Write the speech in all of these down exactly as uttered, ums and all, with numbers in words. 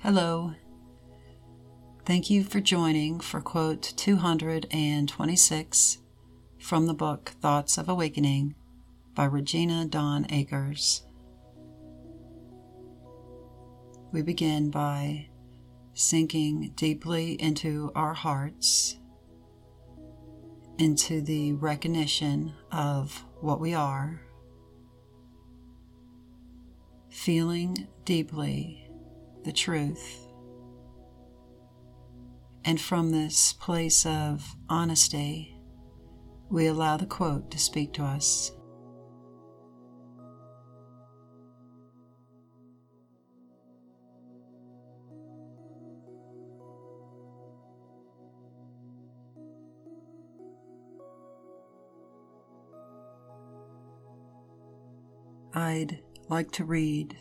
Hello. Thank you for joining for quote two hundred twenty-six from the book Thoughts of Awakening by Regina Dawn Akers. We begin by sinking deeply into our hearts, into the recognition of what we are, feeling deeply the truth. And from this place of honesty, we allow the quote to speak to us. I'd like to read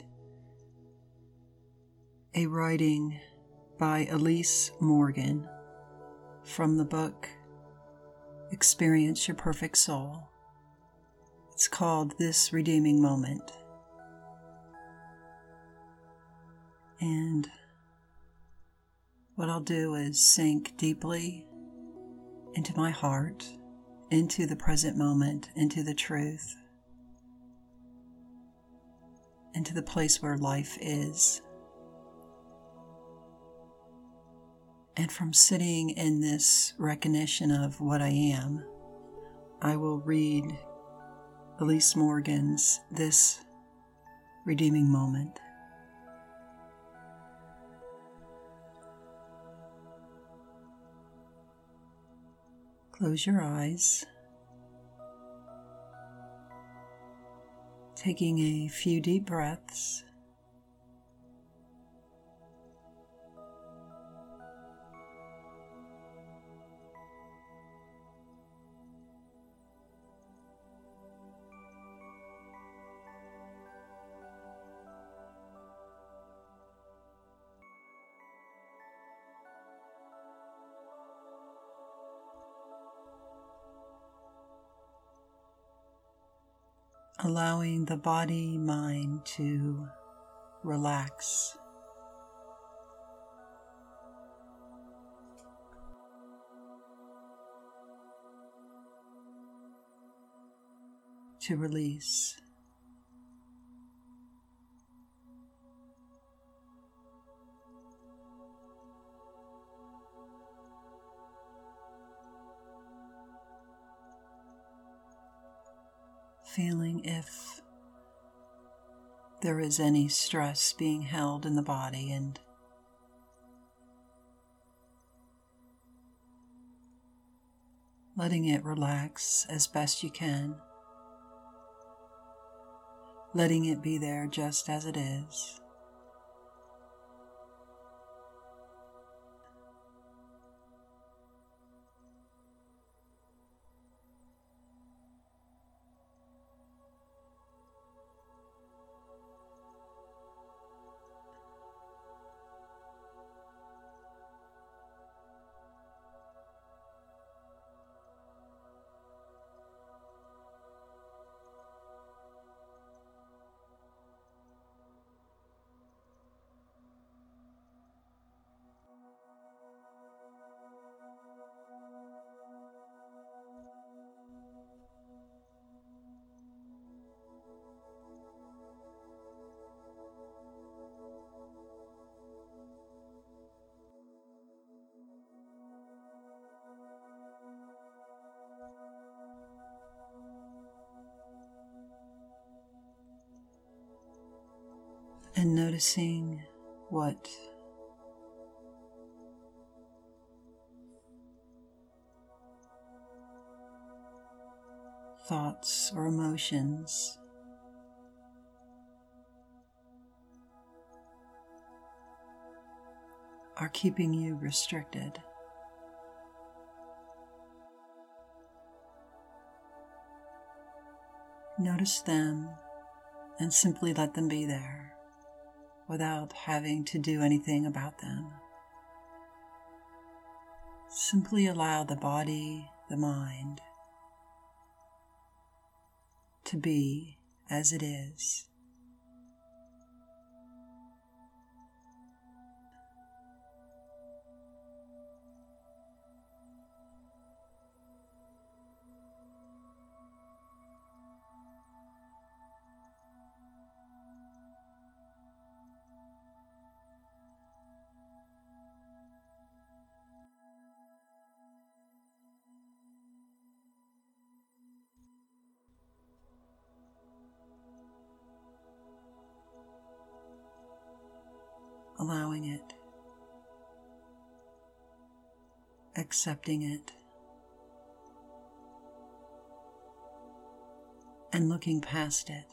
a writing by Elise Morgan from the book Experience Your Perfect Soul. It's called This Redeeming Moment. And what I'll do is sink deeply into my heart, into the present moment, into the truth, into the place where life is. And from sitting in this recognition of what I am, I will read Elise Morgan's This Redeeming Moment. Close your eyes, taking a few deep breaths. Allowing the body-mind to relax. To release. Feeling if there is any stress being held in the body, and letting it relax as best you can, letting it be there just as it is. And noticing what thoughts or emotions are keeping you restricted. Notice them and simply let them be there, without having to do anything about them. Simply allow the body, the mind, to be as it is. allowing it, accepting it, and looking past it.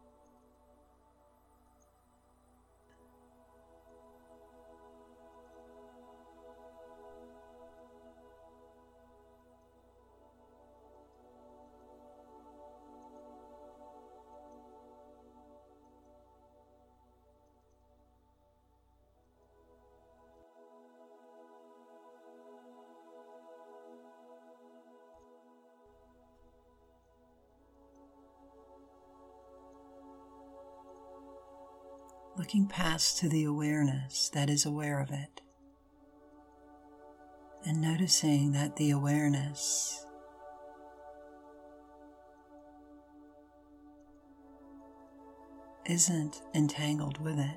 Looking past to the awareness that is aware of it, and noticing that the awareness isn't entangled with it.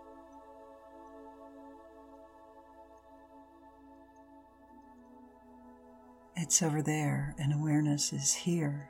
It's over there, and awareness is here.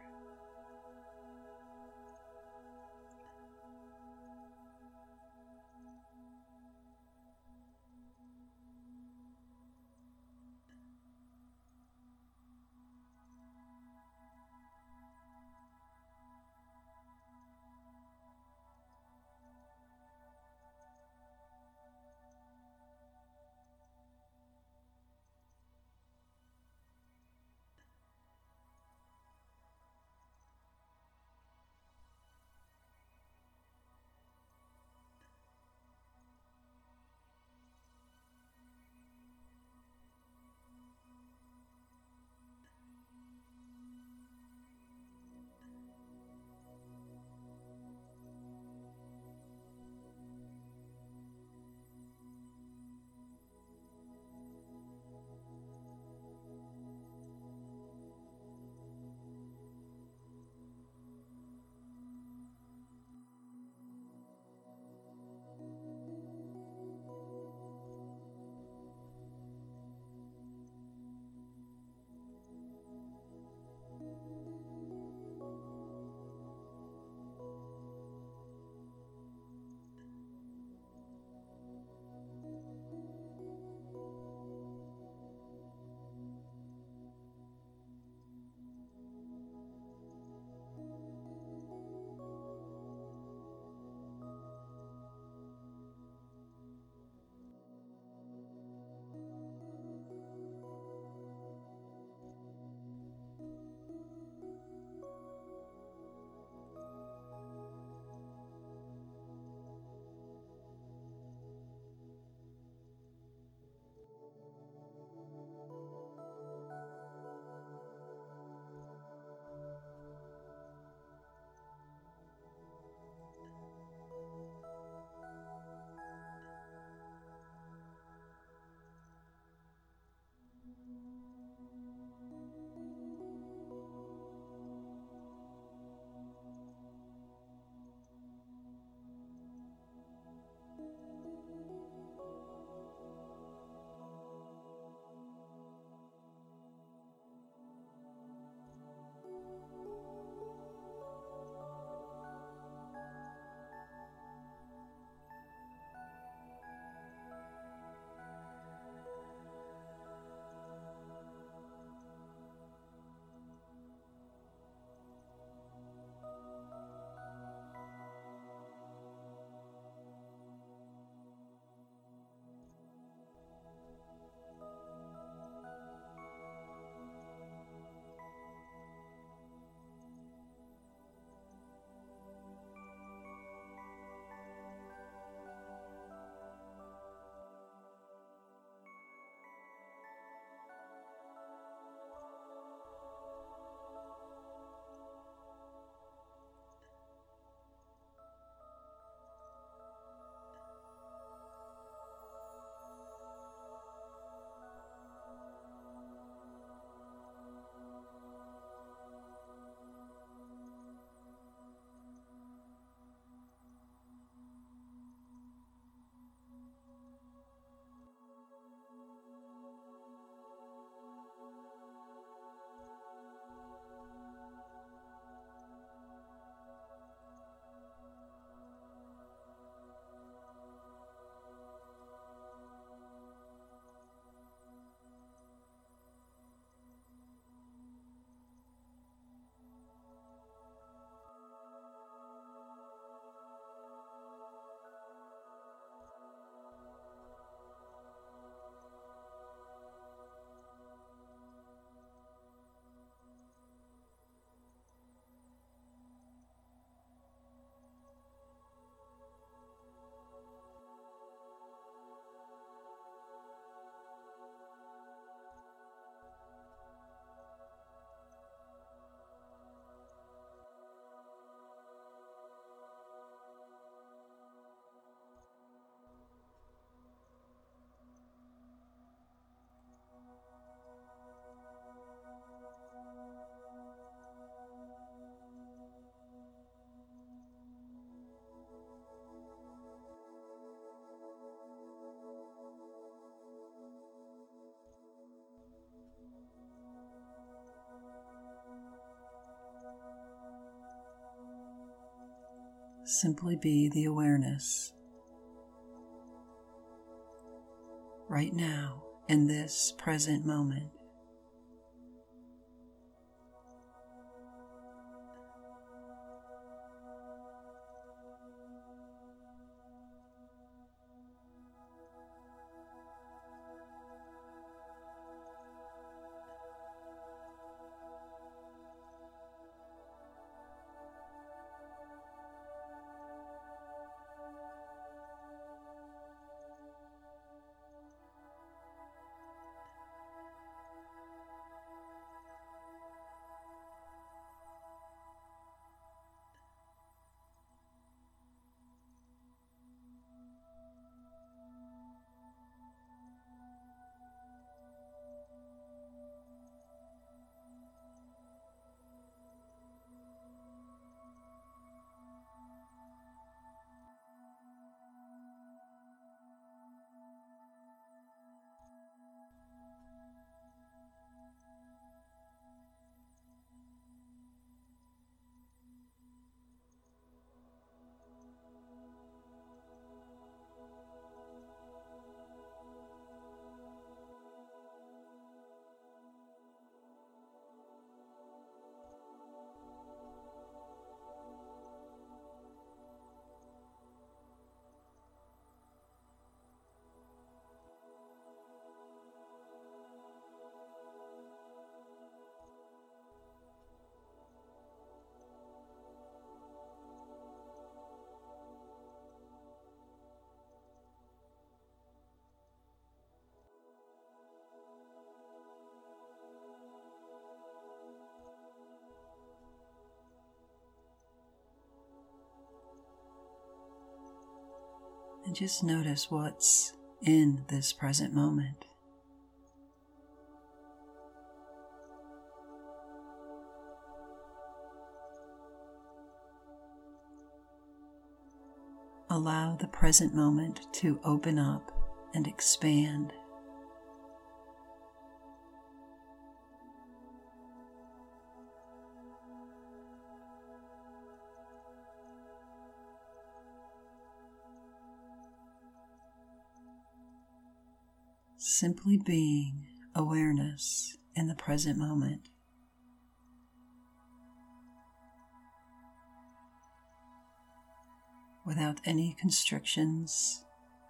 Simply be the awareness right now in this present moment. And just notice what's in this present moment. Allow the present moment to open up and expand. Simply being awareness in the present moment. Without any constrictions,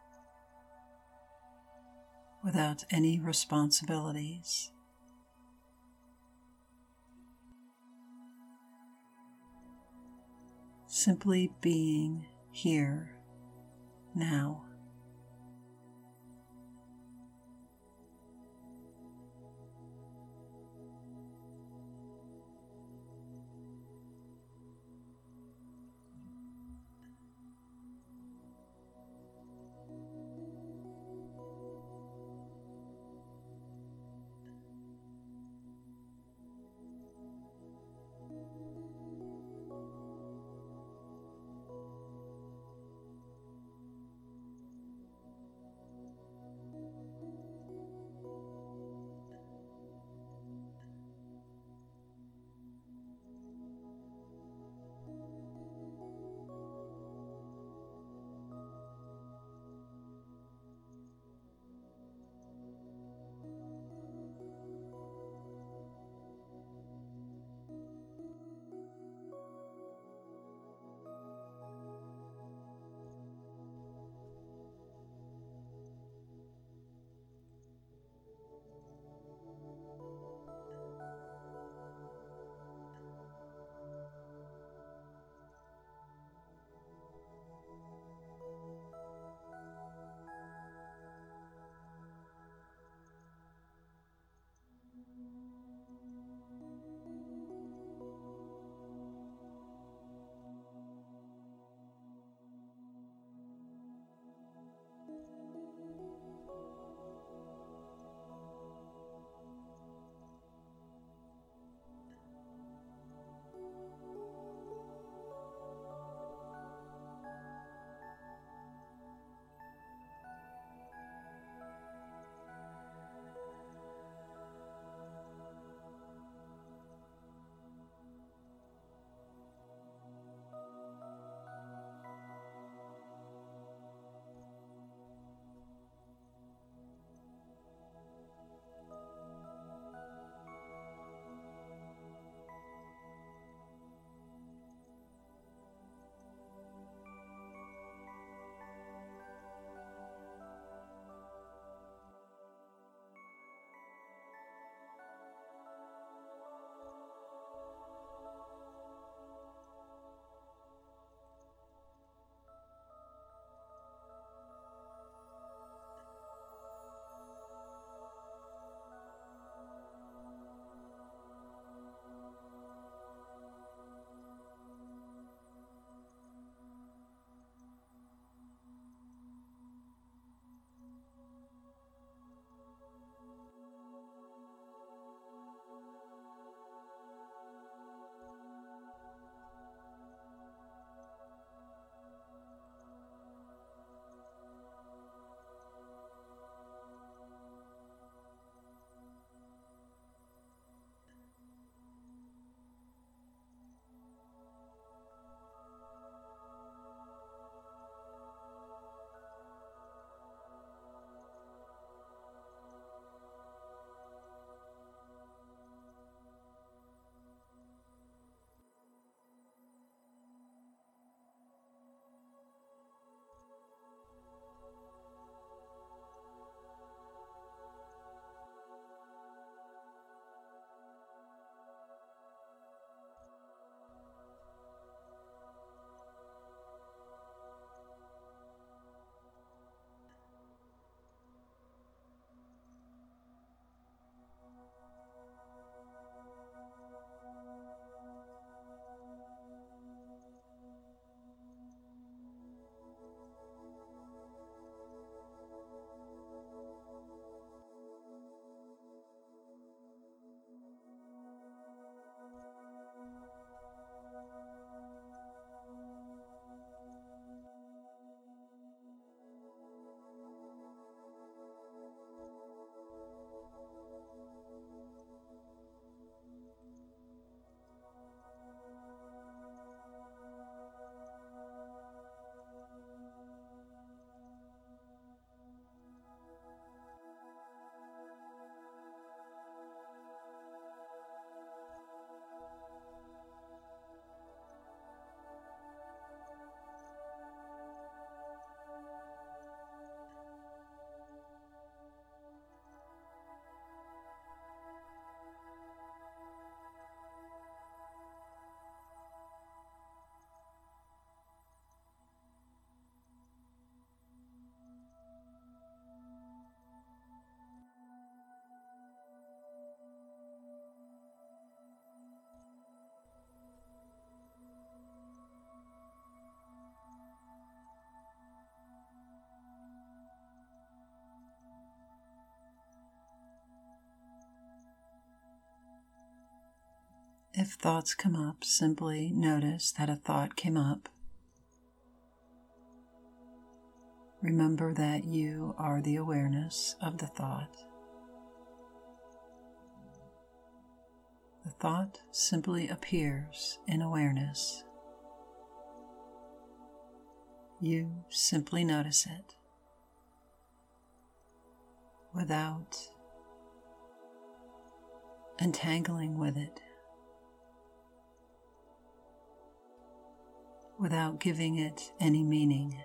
without any responsibilities. Simply being here, now. If thoughts come up, simply notice that a thought came up. Remember that you are the awareness of the thought. The thought simply appears in awareness. You simply notice it without entangling with it, without giving it any meaning.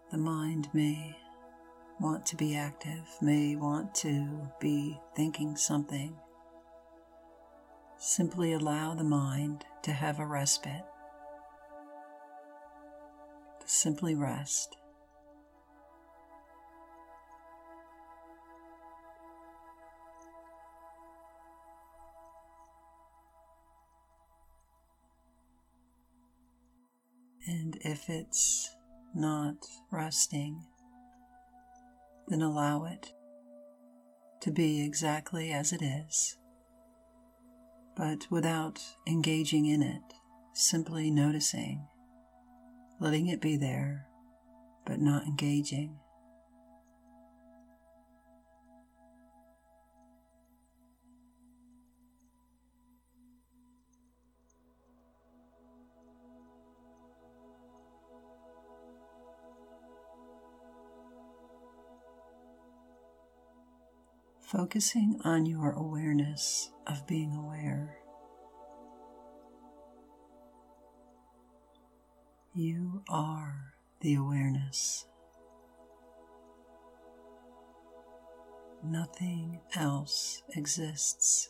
the mind may want to be active, may want to be thinking something. Simply allow the mind to have a respite, to simply rest. And if it's not resting, then allow it to be exactly as it is, but without engaging in it, simply noticing, letting it be there, but not engaging. Focusing on your awareness of being aware. You are the awareness. Nothing else exists.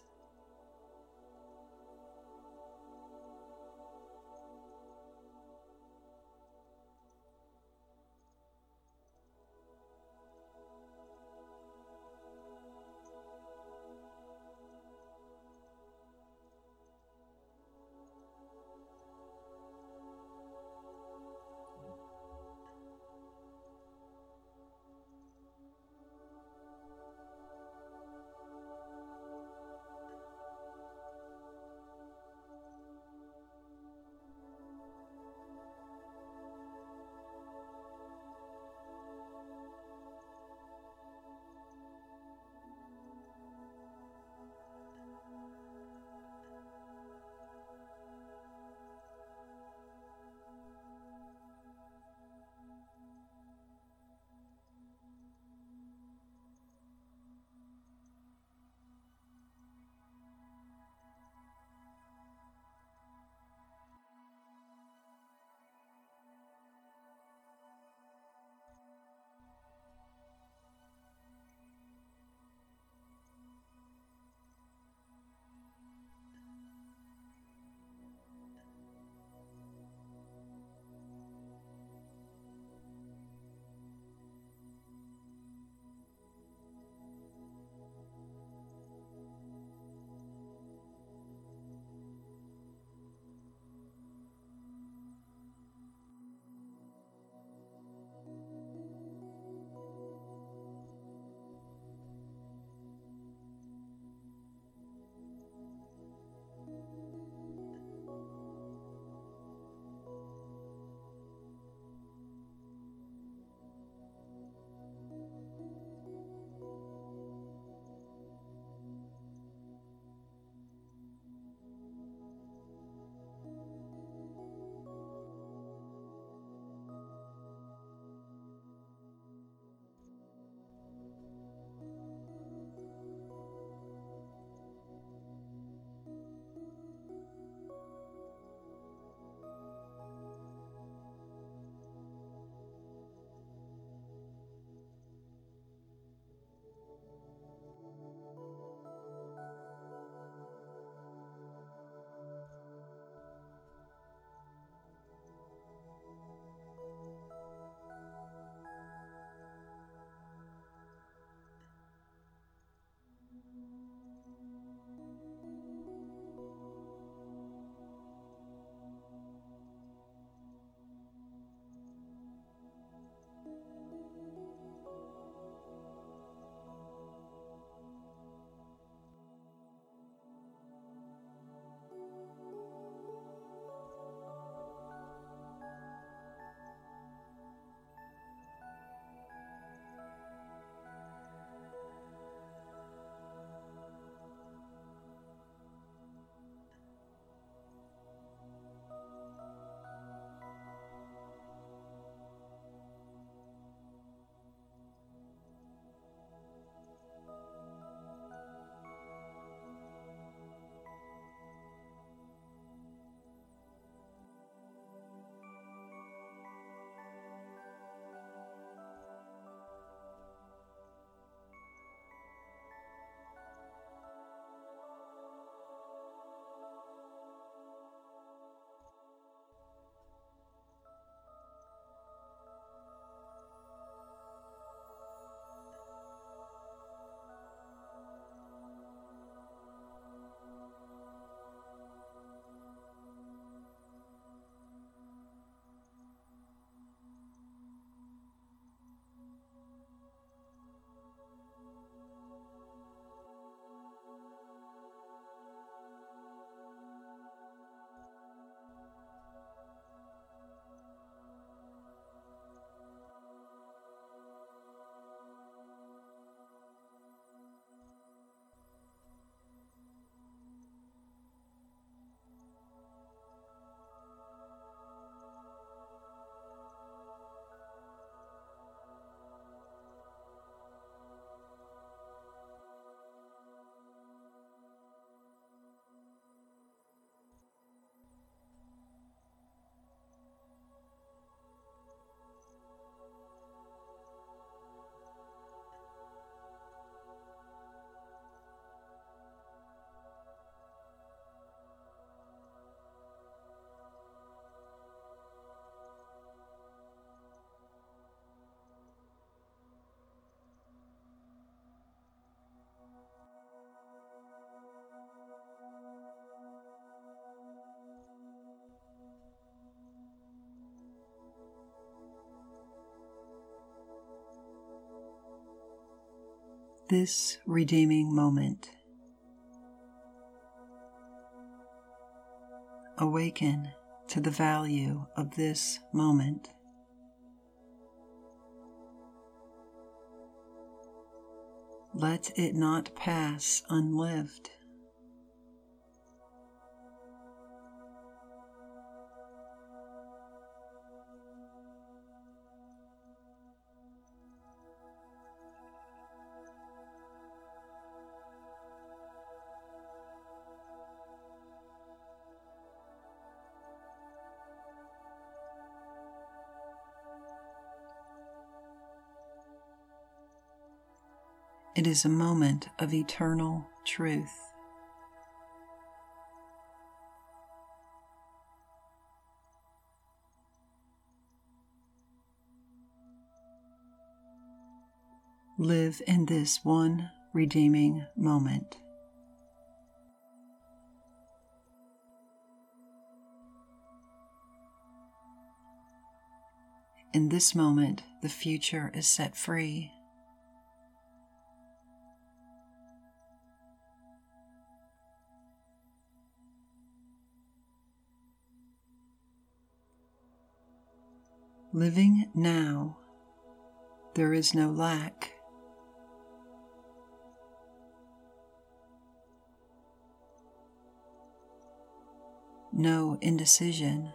this redeeming moment. Awaken to the value of this moment. Let it not pass unlived. It is a moment of eternal truth. Live in this one redeeming moment. In this moment, the future is set free. Living now, there is no lack. No indecision.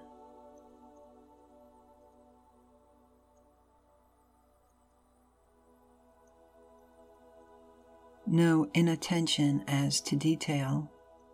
No inattention as to detail.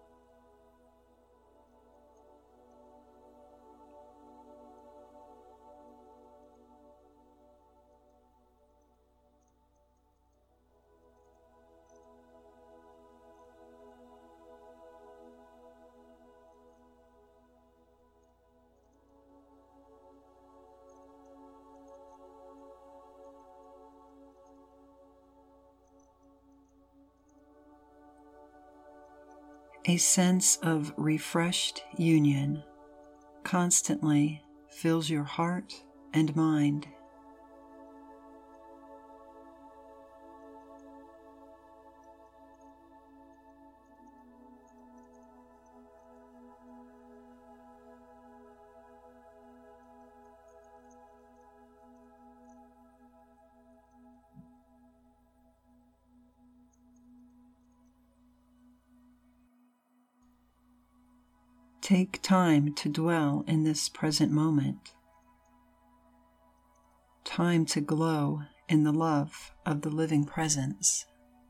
A sense of refreshed union constantly fills your heart and mind. Take time to dwell in this present moment. Time to glow in the love of the living presence.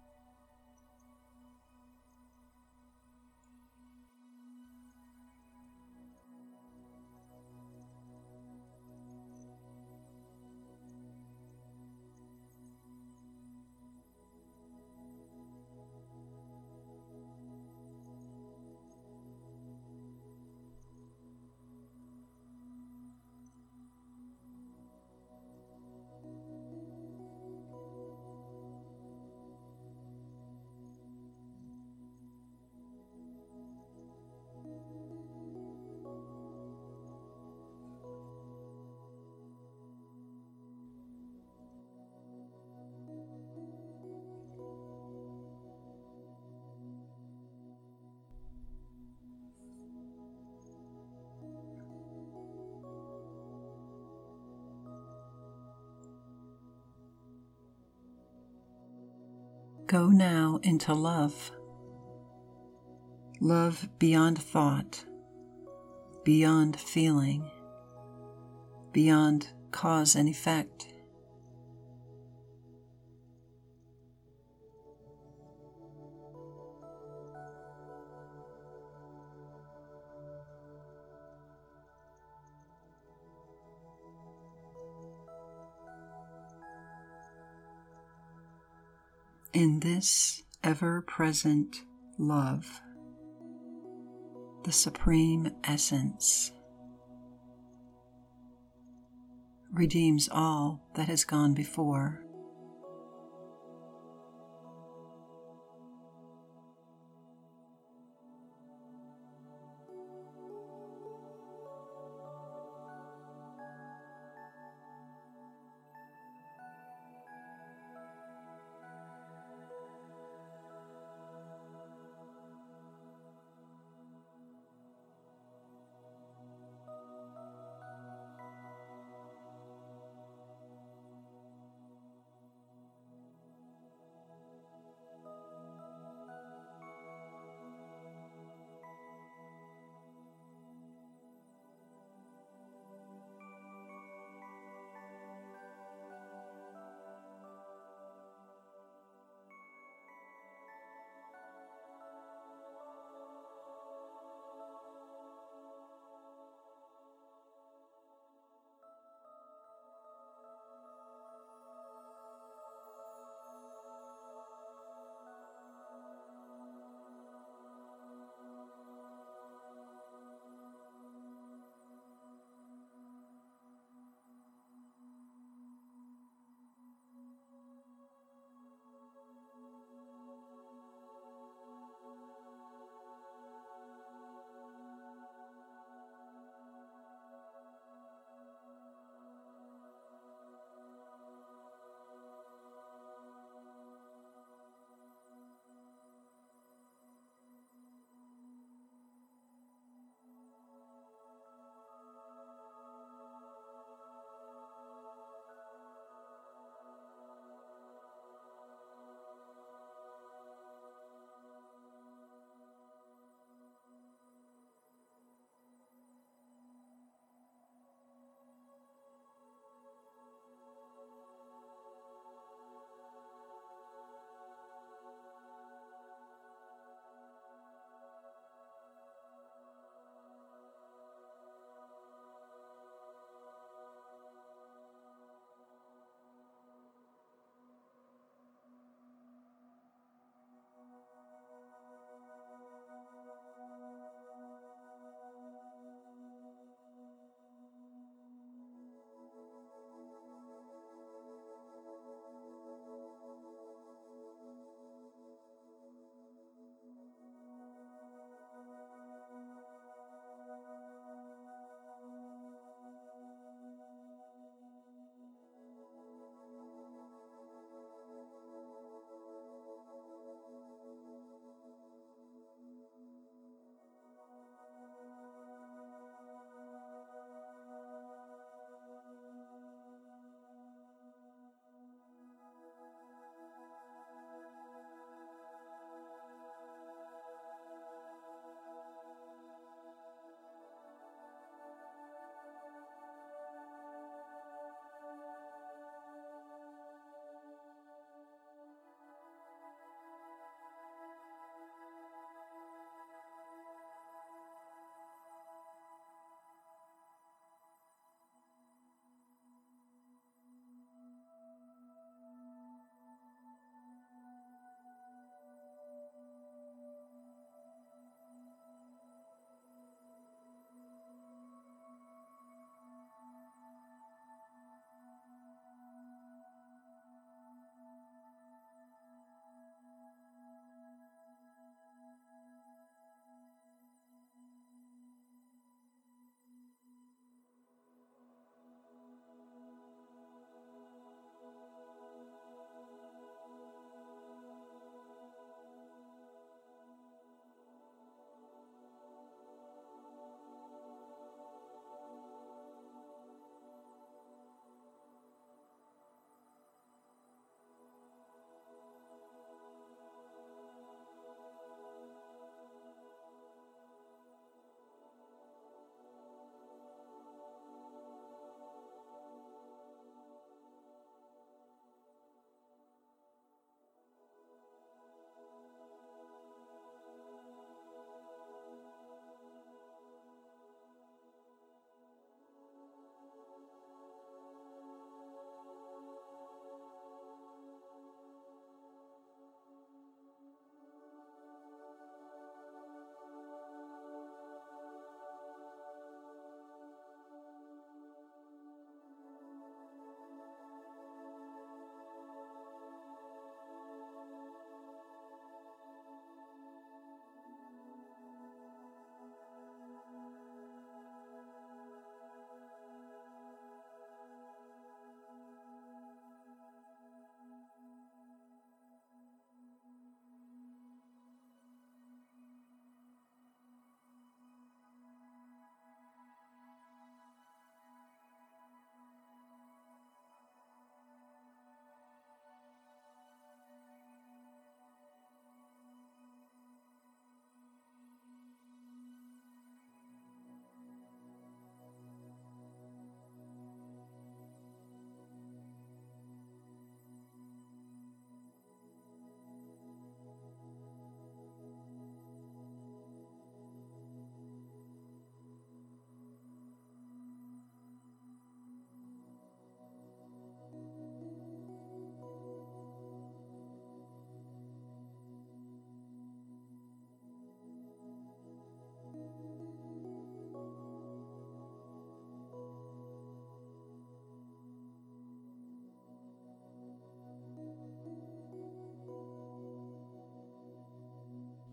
Go now into love. Love beyond thought, beyond feeling, beyond cause and effect. In this ever-present love, the supreme essence redeems all that has gone before.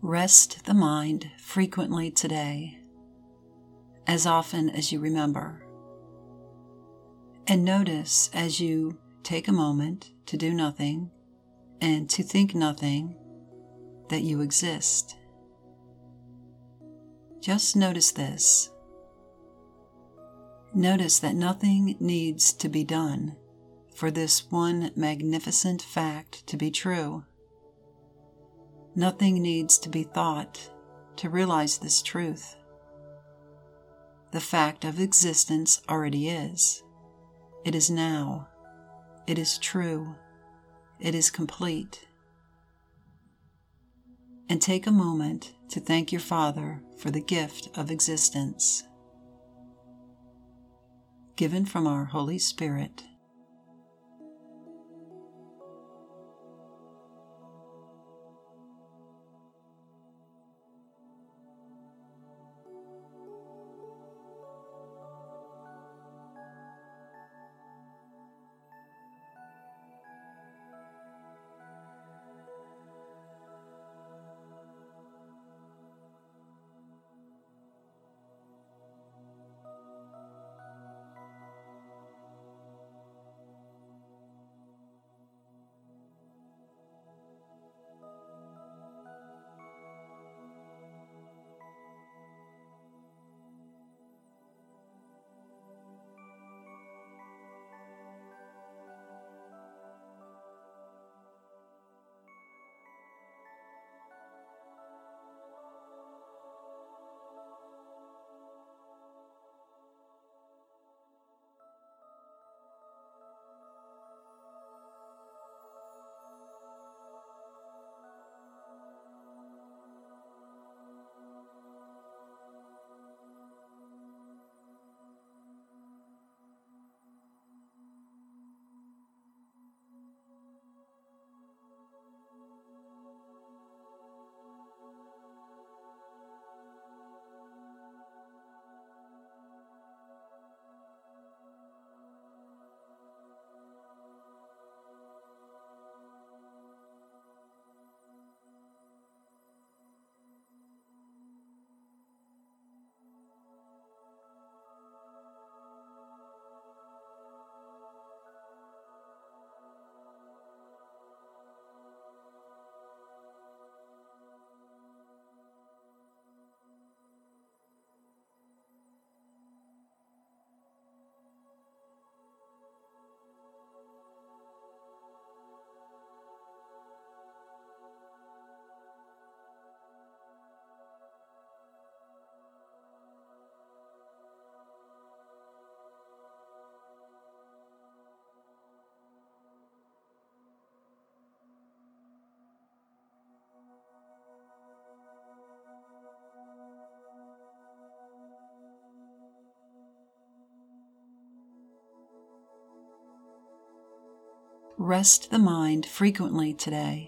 Rest the mind frequently today, as often as you remember. And notice as you take a moment to do nothing and to think nothing that you exist. Just notice this. Notice that nothing needs to be done for this one magnificent fact to be true. Nothing needs to be thought to realize this truth. The fact of existence already is. It is now. It is true. It is complete. And take a moment to thank your Father for the gift of existence, given from our Holy Spirit. Rest the mind frequently today,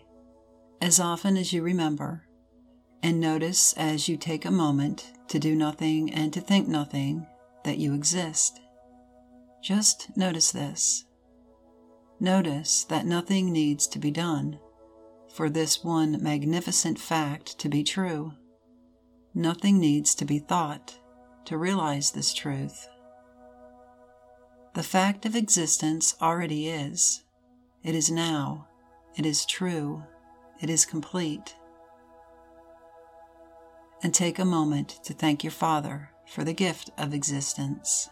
as often as you remember, and notice as you take a moment to do nothing and to think nothing that you exist. Just notice this. Notice that nothing needs to be done for this one magnificent fact to be true. Nothing needs to be thought to realize this truth. The fact of existence already is. It is now. It is true. It is complete. And take a moment to thank your Father for the gift of existence.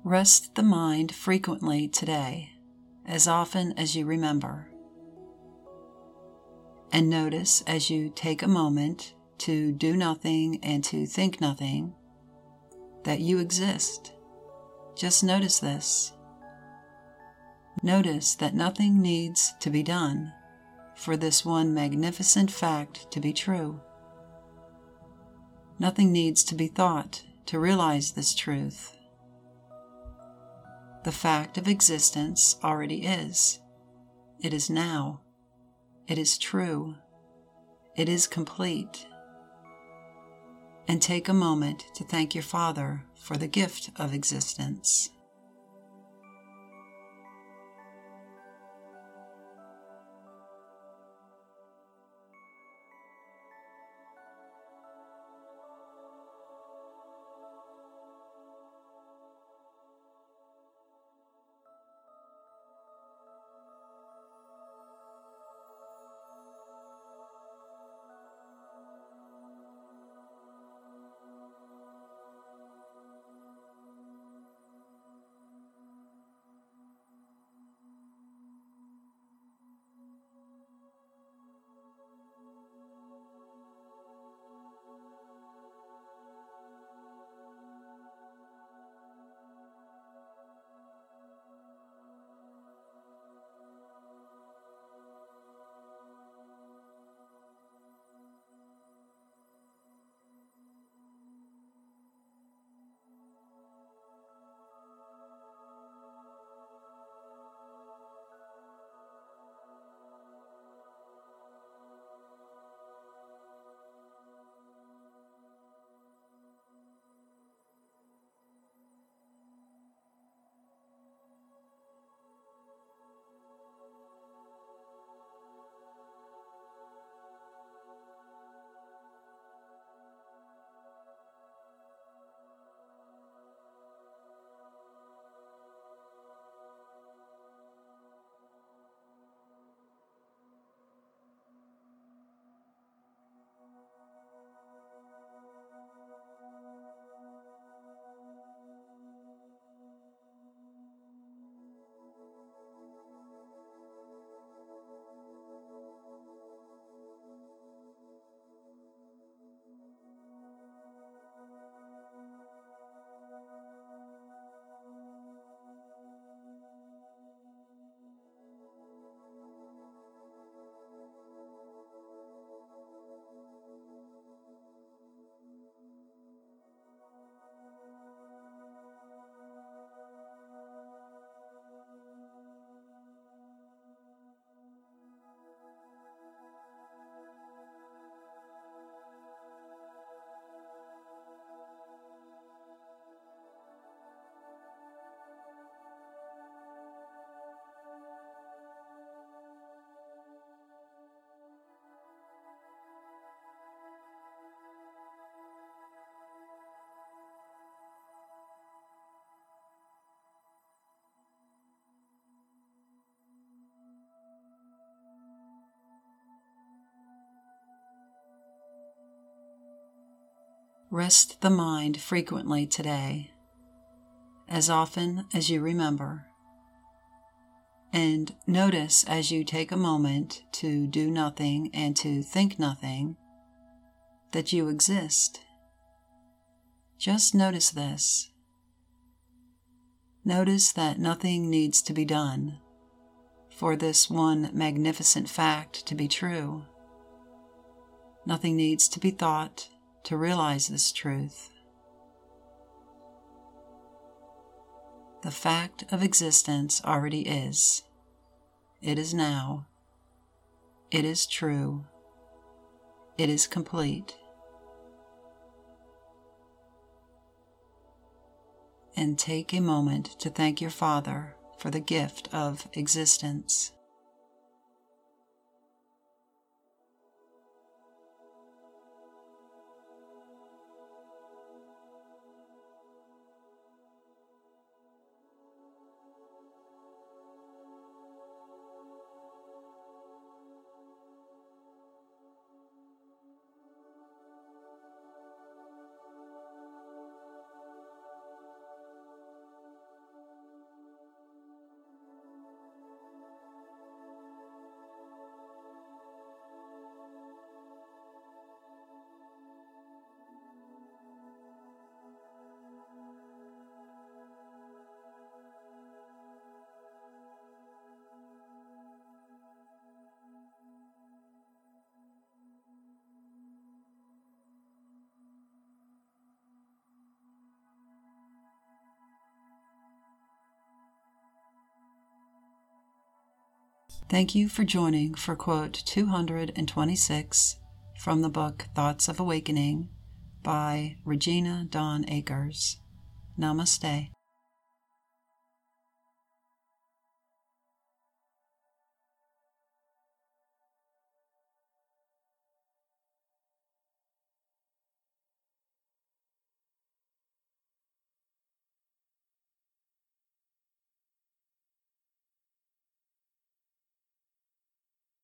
Rest the mind frequently today, as often as you remember. And notice as you take a moment to do nothing and to think nothing, that you exist. Just notice this. Notice that nothing needs to be done for this one magnificent fact to be true. Nothing needs to be thought to realize this truth. The fact of existence already is. It is now. It is true. It is complete. And take a moment to thank your Father for the gift of existence. Rest the mind frequently today, as often as you remember. And notice as you take a moment to do nothing and to think nothing, that you exist. Just notice this. Notice that nothing needs to be done for this one magnificent fact to be true. Nothing needs to be thought to realize this truth. The fact of existence already is. It is now. It is true. It is complete. And take a moment to thank your Father for the gift of existence. Thank you for joining for quote two hundred twenty-six from the book Thoughts of Awakening by Regina Dawn Akers. Namaste.